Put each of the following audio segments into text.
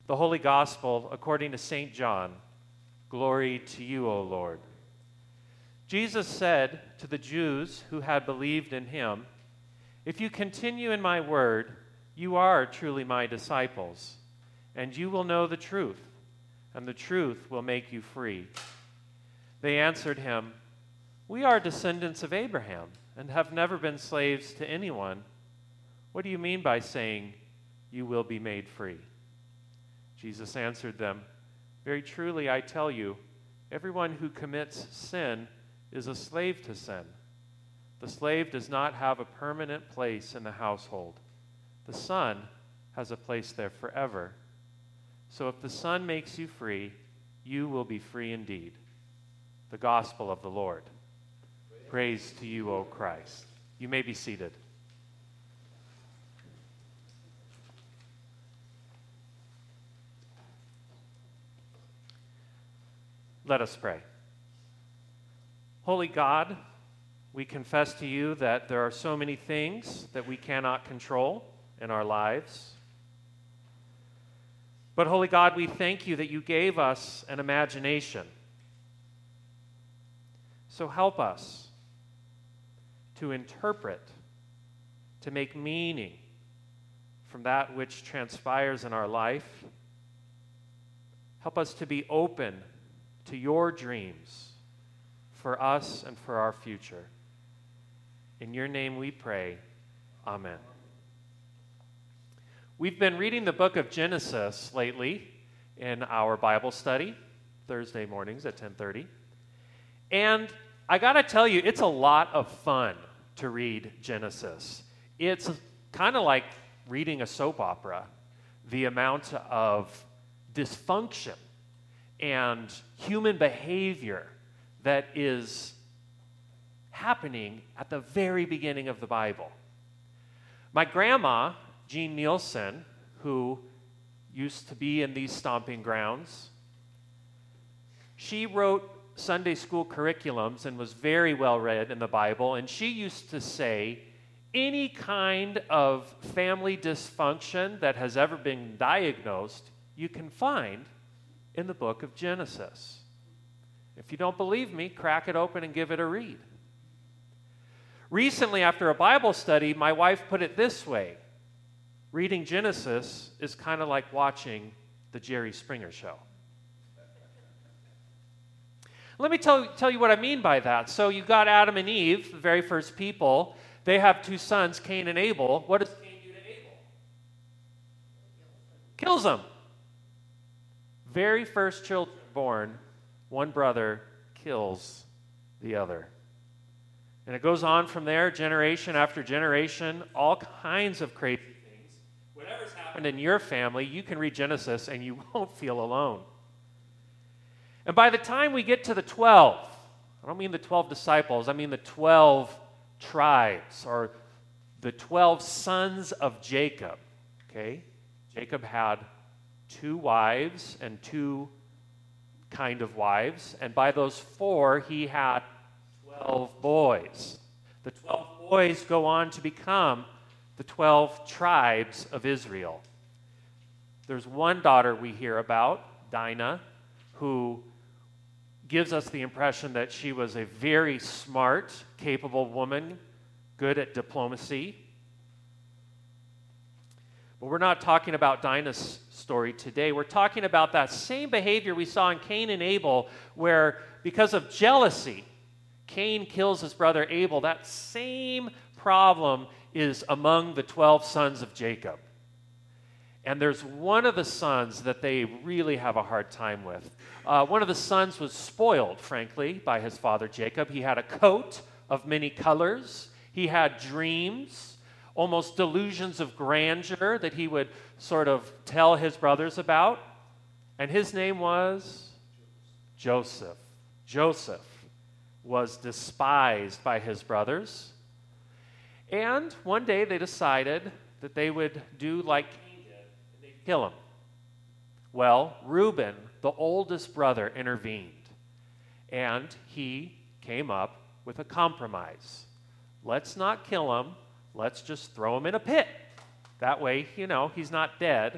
The Holy Gospel according to St. John. Glory to you, O Lord. Jesus said to the Jews who had believed in him, "If you continue in my word, you are truly my disciples, and you will know the truth, and the truth will make you free." They answered him, "We are descendants of Abraham and have never been slaves to anyone. What do you mean by saying you will be made free?" Jesus answered them, "Very truly I tell you, everyone who commits sin is a slave to sin. The slave does not have a permanent place in the household. The Son has a place there forever. So if the Son makes you free, you will be free indeed." The Gospel of the Lord. Praise to you, O Christ. You may be seated. Let us pray. Holy God, we confess to you that there are so many things that we cannot control in our lives. But Holy God, we thank you that you gave us an imagination. So help us to interpret, to make meaning from that which transpires in our life. Help us to be open to your dreams for us and for our future. In your name we pray. Amen. We've been reading the book of Genesis lately in our Bible study, Thursday mornings at 10:30. And I got to tell you, it's a lot of fun to read Genesis. It's kind of like reading a soap opera, the amount of dysfunction and human behavior that is happening at the very beginning of the Bible. My grandma, Jean Nielsen, who used to be in these stomping grounds, she wrote Sunday school curriculums and was very well read in the Bible, and she used to say, any kind of family dysfunction that has ever been diagnosed, you can find in the book of Genesis. If you don't believe me, crack it open and give it a read. Recently, after a Bible study, my wife put it this way: reading Genesis is kind of like watching the Jerry Springer Show. Let me tell you what I mean by that. So you got Adam and Eve, the very first people. They have two sons, Cain and Abel. What does Cain do to Abel? Kills them. Very first children born, one brother kills the other. And it goes on from there, generation after generation, all kinds of crazy things. Whatever's happened in your family, you can read Genesis and you won't feel alone. And by the time we get to the 12, I don't mean the 12 disciples, I mean the 12 tribes, or the 12 sons of Jacob, okay? Jacob had 2 wives and 2 kind of wives, and by those 4, he had 12 boys. The 12 boys go on to become the 12 tribes of Israel. There's one daughter we hear about, Dinah, who gives us the impression that she was a very smart, capable woman, good at diplomacy. But we're not talking about Dinah's story today. We're talking about that same behavior we saw in Cain and Abel, where because of jealousy, Cain kills his brother Abel. That same problem is among the 12 sons of Jacob. And there's one of the sons that they really have a hard time with. One of the sons was spoiled, frankly, by his father Jacob. He had a coat of many colors. He had dreams, almost delusions of grandeur that he would sort of tell his brothers about. And his name was Joseph. Joseph was despised by his brothers. And one day they decided that they would do like Cain did, and they'd kill him. Well, Reuben, the oldest brother, intervened. And he came up with a compromise. Let's not kill him. Let's just throw him in a pit. That way, he's not dead,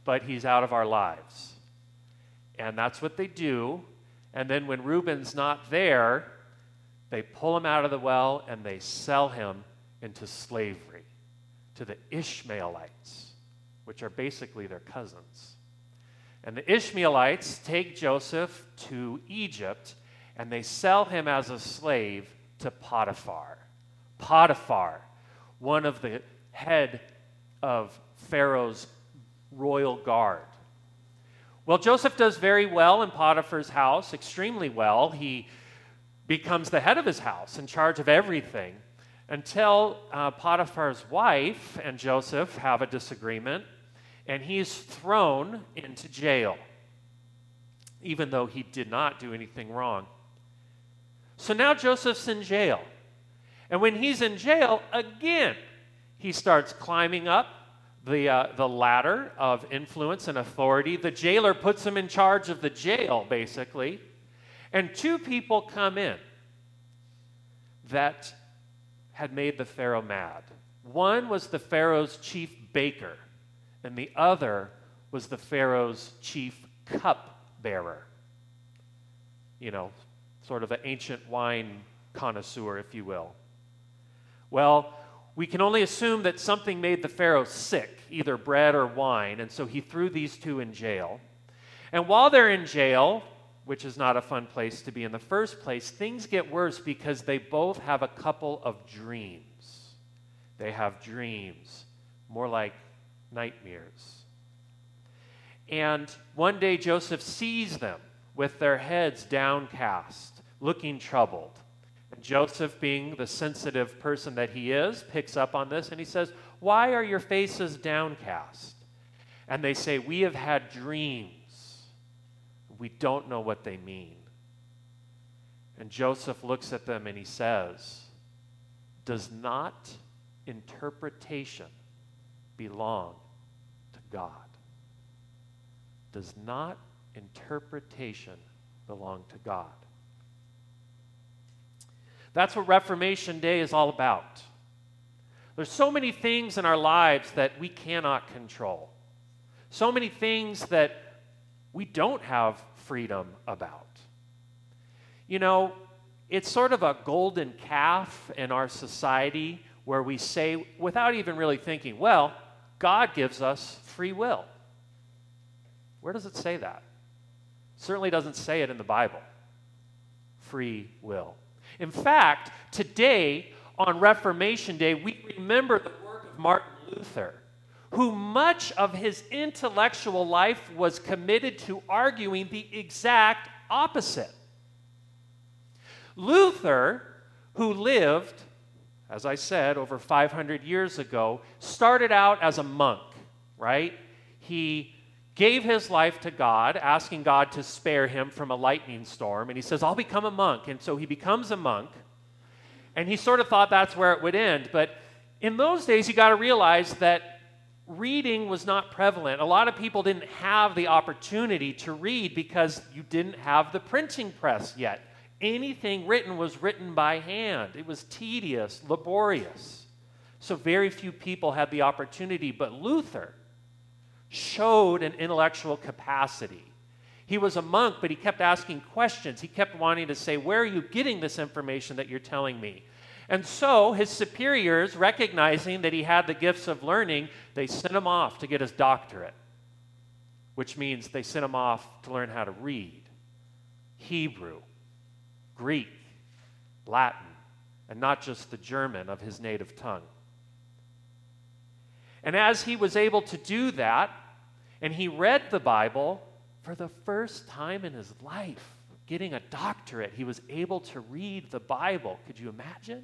but he's out of our lives. And that's what they do. And then when Reuben's not there, they pull him out of the well and they sell him into slavery to the Ishmaelites, which are basically their cousins. And the Ishmaelites take Joseph to Egypt, and they sell him as a slave to Potiphar. Potiphar, one of the head of Pharaoh's royal guard. Well, Joseph does very well in Potiphar's house, extremely well. He becomes the head of his house, in charge of everything, until Potiphar's wife and Joseph have a disagreement, and he's thrown into jail, even though he did not do anything wrong. So now Joseph's in jail. And when he's in jail, again, he starts climbing up the ladder of influence and authority. The jailer puts him in charge of the jail, basically. And two people come in that had made the Pharaoh mad. One was the Pharaoh's chief baker, and the other was the Pharaoh's chief cupbearer. You know, sort of an ancient wine connoisseur, if you will. Well, we can only assume that something made the Pharaoh sick, either bread or wine, and so he threw these two in jail. And while they're in jail, which is not a fun place to be in the first place, things get worse because they both have a couple of dreams. They have dreams, more like nightmares. And one day Joseph sees them with their heads downcast, looking troubled. And Joseph, being the sensitive person that he is, picks up on this and he says, "Why are your faces downcast?" And they say, "We have had dreams. We don't know what they mean." And Joseph looks at them and he says, "Does not interpretation belong to God?" Does not interpretation belong to God? That's what Reformation Day is all about. There's so many things in our lives that we cannot control. So many things that we don't have freedom about. You know, it's sort of a golden calf in our society where we say, without even really thinking, well, God gives us free will. Where does it say that? It certainly doesn't say it in the Bible. Free will. In fact, today, on Reformation Day, we remember the work of Martin Luther, who much of his intellectual life was committed to arguing the exact opposite. Luther, who lived, as I said, over 500 years ago, started out as a monk, right? He gave his life to God, asking God to spare him from a lightning storm, and he says, "I'll become a monk." And so he becomes a monk, and he sort of thought that's where it would end. But in those days, you got to realize that reading was not prevalent. A lot of people didn't have the opportunity to read because you didn't have the printing press yet. Anything written was written by hand. It was tedious, laborious. So very few people had the opportunity, but Luther showed an intellectual capacity. He was a monk, but he kept asking questions. He kept wanting to say, "Where are you getting this information that you're telling me?" And so his superiors, recognizing that he had the gifts of learning, they sent him off to get his doctorate, which means they sent him off to learn how to read Hebrew, Greek, Latin, and not just the German of his native tongue. And as he was able to do that, and he read the Bible for the first time in his life, getting a doctorate, he was able to read the Bible. Could you imagine?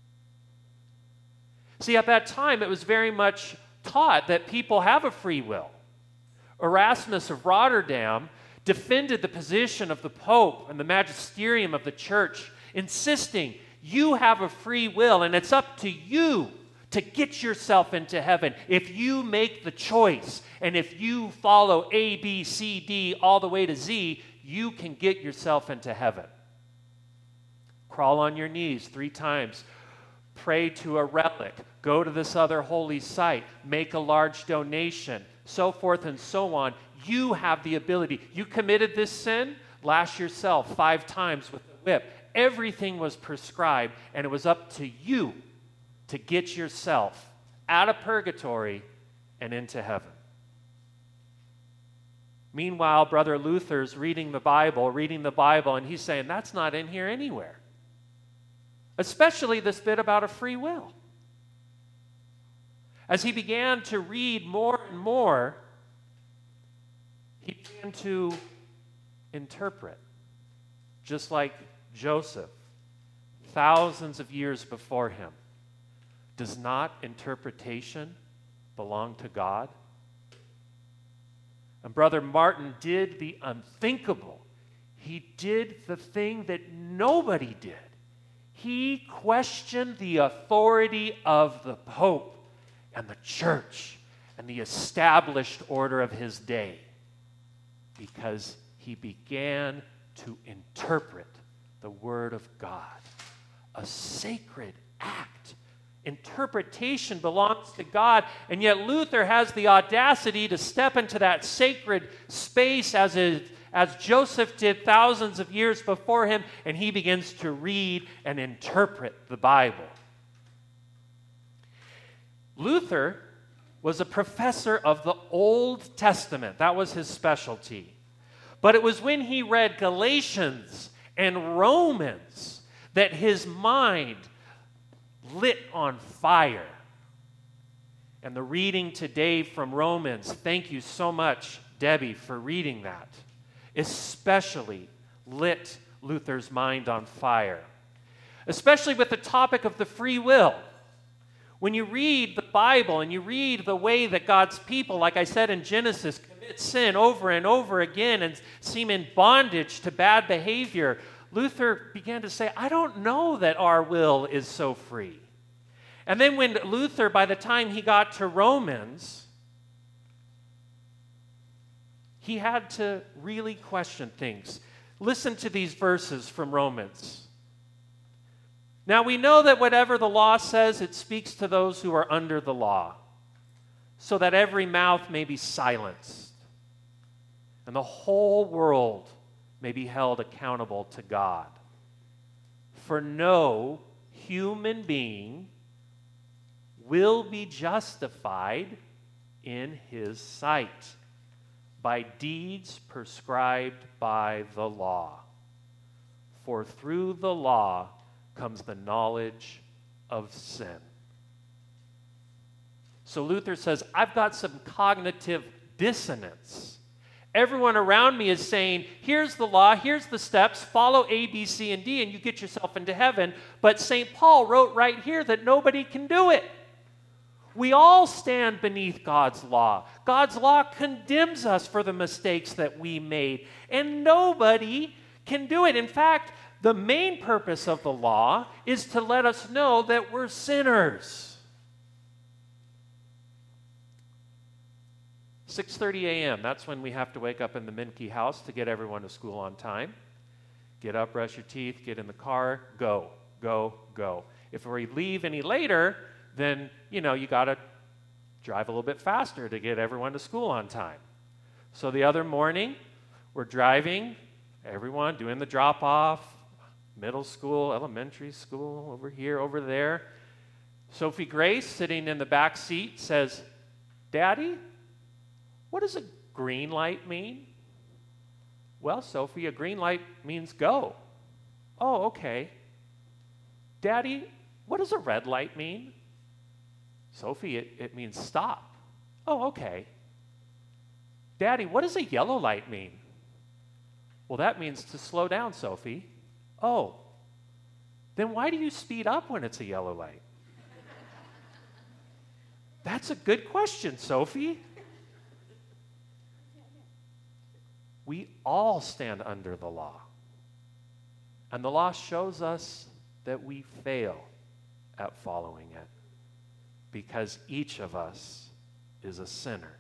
See, at that time, it was very much taught that people have a free will. Erasmus of Rotterdam defended the position of the Pope and the magisterium of the church, insisting you have a free will and it's up to you to get yourself into heaven if you make the choice. And if you follow A, B, C, D, all the way to Z, you can get yourself into heaven. Crawl on your knees 3 times. pray to a relic, go to this other holy site, make a large donation, so forth and so on. You have the ability. You committed this sin, lash yourself 5 times with the whip. Everything was prescribed, and it was up to you to get yourself out of purgatory and into heaven. Meanwhile, Brother Luther's reading the Bible, and he's saying, that's not in here anywhere. Especially this bit about a free will. As he began to read more and more, he began to interpret, just like Joseph, thousands of years before him. Does not interpretation belong to God? And Brother Martin did the unthinkable. He did the thing that nobody did. He questioned the authority of the Pope and the church and the established order of his day, because he began to interpret the Word of God, a sacred act. Interpretation belongs to God, and yet Luther has the audacity to step into that sacred space as Joseph did thousands of years before him, and he begins to read and interpret the Bible. Luther was a professor of the Old Testament. That was his specialty. But it was when he read Galatians and Romans that his mind lit on fire. And the reading today from Romans, thank you so much, Debbie, for reading that, especially lit Luther's mind on fire, especially with the topic of the free will. When you read the Bible and you read the way that God's people, like I said in Genesis, commit sin over and over again and seem in bondage to bad behavior, Luther began to say, I don't know that our will is so free. And then when Luther, by the time he got to Romans, he had to really question things. Listen to these verses from Romans. Now we know that whatever the law says, it speaks to those who are under the law, so that every mouth may be silenced, and the whole world may be held accountable to God. For no human being will be justified in his sight by deeds prescribed by the law. For through the law comes the knowledge of sin. So Luther says, I've got some cognitive dissonance. Everyone around me is saying, here's the law, here's the steps, follow A, B, C, and D, and you get yourself into heaven. But St. Paul wrote right here that nobody can do it. We all stand beneath God's law. God's law condemns us for the mistakes that we made, and nobody can do it. In fact, the main purpose of the law is to let us know that we're sinners. 6:30 a.m., that's when we have to wake up in the Minke house to get everyone to school on time. Get up, brush your teeth, get in the car, go, go, go. If we leave any later, then, you got to drive a little bit faster to get everyone to school on time. So the other morning, we're driving, everyone doing the drop-off, middle school, elementary school, over here, over there. Sophie Grace, sitting in the back seat, says, Daddy, what does a green light mean? Well, Sophie, a green light means go. Oh, okay. Daddy, what does a red light mean? Sophie, it means stop. Oh, okay. Daddy, what does a yellow light mean? Well, that means to slow down, Sophie. Oh, then why do you speed up when it's a yellow light? That's a good question, Sophie. We all stand under the law. And the law shows us that we fail at following it, because each of us is a sinner.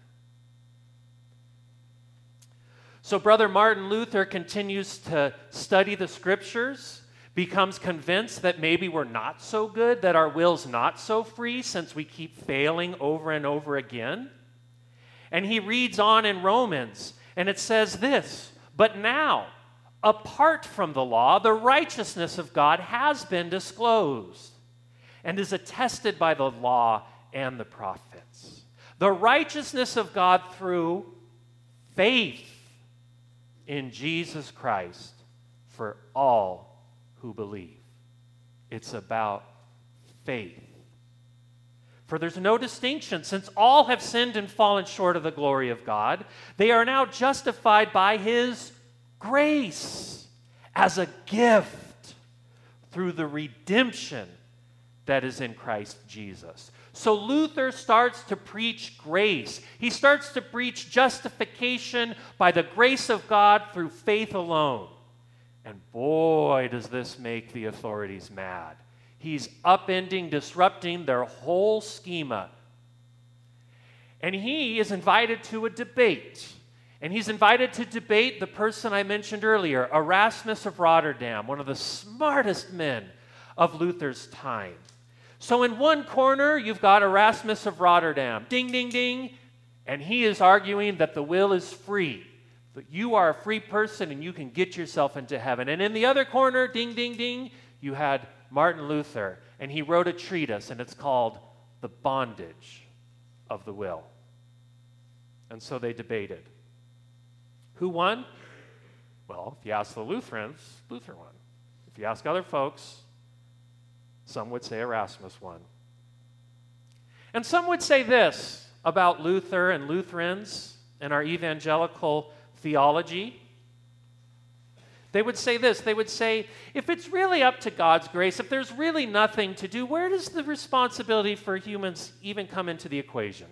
So Brother Martin Luther continues to study the Scriptures, becomes convinced that maybe we're not so good, that our will's not so free since we keep failing over and over again. And he reads on in Romans, and it says this, "But now, apart from the law, the righteousness of God has been disclosed and is attested by the law and the prophets. The righteousness of God through faith in Jesus Christ for all who believe." It's about faith. "For there's no distinction, since all have sinned and fallen short of the glory of God. They are now justified by His grace as a gift through the redemption that is in Christ Jesus." So Luther starts to preach grace. He starts to preach justification by the grace of God through faith alone. And boy, does this make the authorities mad. He's upending, disrupting their whole schema. And he is invited to a debate. And he's invited to debate the person I mentioned earlier, Erasmus of Rotterdam, one of the smartest men of Luther's time. So in one corner, you've got Erasmus of Rotterdam, ding, ding, ding, and he is arguing that the will is free, that you are a free person and you can get yourself into heaven. And in the other corner, ding, ding, ding, you had Martin Luther, and he wrote a treatise, and it's called The Bondage of the Will. And so they debated. Who won? Well, if you ask the Lutherans, Luther won. If you ask other folks, some would say Erasmus won. And some would say this about Luther and Lutherans and our evangelical theology. They would say this. They would say, if it's really up to God's grace, if there's really nothing to do, where does the responsibility for humans even come into the equation?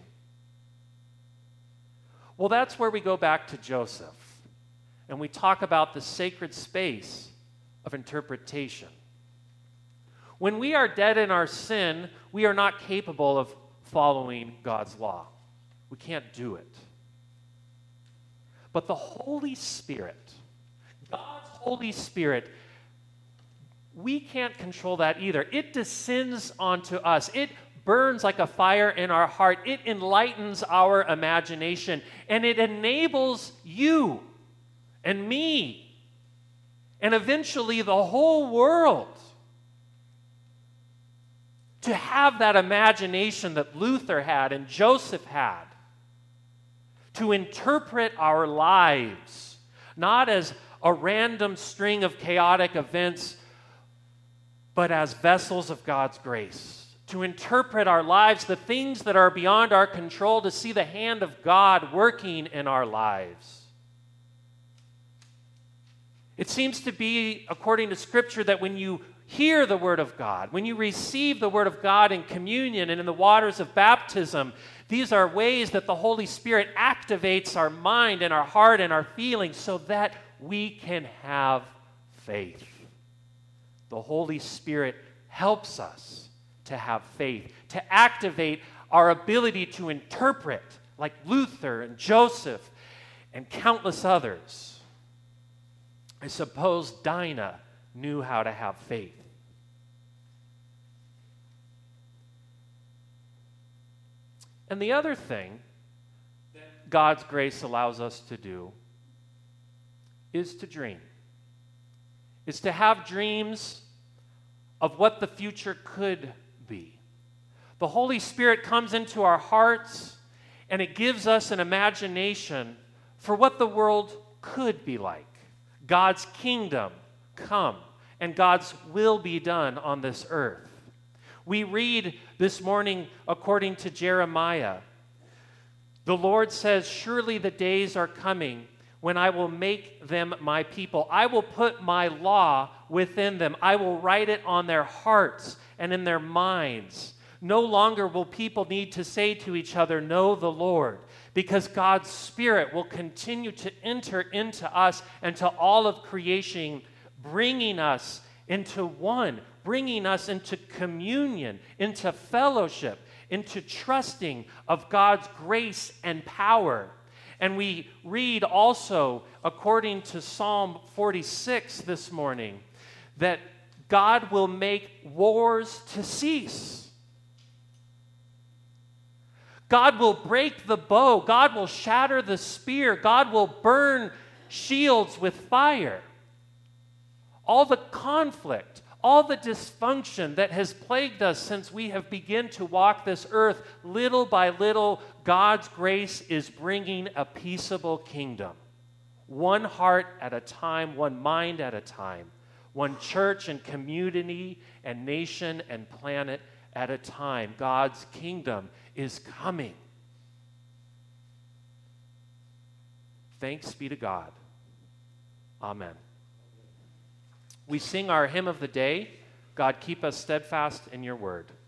Well, that's where we go back to Joseph, and we talk about the sacred space of interpretation. When we are dead in our sin, we are not capable of following God's law. We can't do it. But the Holy Spirit, God's Holy Spirit, we can't control that either. It descends onto us. It burns like a fire in our heart. It enlightens our imagination, and it enables you and me and eventually the whole world to have that imagination that Luther had and Joseph had, to interpret our lives, not as a random string of chaotic events, but as vessels of God's grace, to interpret our lives, the things that are beyond our control, to see the hand of God working in our lives. It seems to be, according to Scripture, that when you hear the Word of God, when you receive the Word of God in communion and in the waters of baptism, these are ways that the Holy Spirit activates our mind and our heart and our feelings so that we can have faith. The Holy Spirit helps us to have faith, to activate our ability to interpret, like Luther and Joseph and countless others. I suppose Dinah knew how to have faith. And the other thing that God's grace allows us to do is to dream. Is to have dreams of what the future could be. The Holy Spirit comes into our hearts and it gives us an imagination for what the world could be like. God's kingdom come and God's will be done on this earth. We read this morning, according to Jeremiah, the Lord says, "Surely the days are coming when I will make them my people. I will put my law within them. I will write it on their hearts and in their minds. No longer will people need to say to each other, 'Know the Lord,' because God's Spirit will continue to enter into us and to all of creation, bringing us into one, bringing us into communion, into fellowship, into trusting of God's grace and power." And we read also, according to Psalm 46 this morning, that God will make wars to cease. God will break the bow. God will shatter the spear. God will burn shields with fire. All the conflict, all the dysfunction that has plagued us since we have begun to walk this earth, little by little, God's grace is bringing a peaceable kingdom. One heart at a time, one mind at a time, one church and community and nation and planet at a time. God's kingdom is coming. Thanks be to God. Amen. We sing our hymn of the day, God, keep us steadfast in your word.